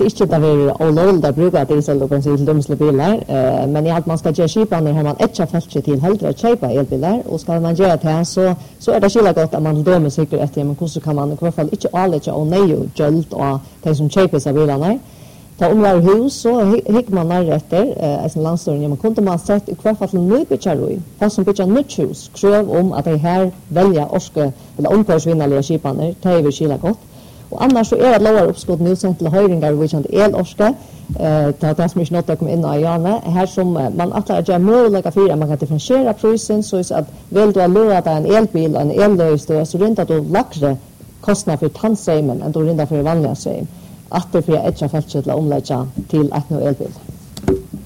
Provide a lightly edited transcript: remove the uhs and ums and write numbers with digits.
inte det är olagligt att bruka diesel och bensin till dömsliga bilar, men i allt man ska göra skipan har man ett fält till hellre att köpa elbilar, och ska man göra det så är det skilla gott att man dömer säkert efter, men hur kan man i alla fall inte anlägga och nej göld och de som köper sig bilarna. Ta omlar hus så hick man när efter som landstyrning, man kunde man sett i hvert fall nybyggarui, fast som bygger nytt hus, krav om att det här välja orske eller omkörningsvinnliga skipaner, det är väl skilla gott. Och annars så är det lovar uppskott nu sen till höjningar och vikande elorska, det som inte något att komma in i Jana, här som man attlar att göra möjliga fyra, man kan differentiera prisen så att väl du har lovat en elbil och en ellöjstöd så rent att du lackre kostnader för tandseimen än du rent för vanliga seim. Att det för ett fält till omlägga till ett nu elbil.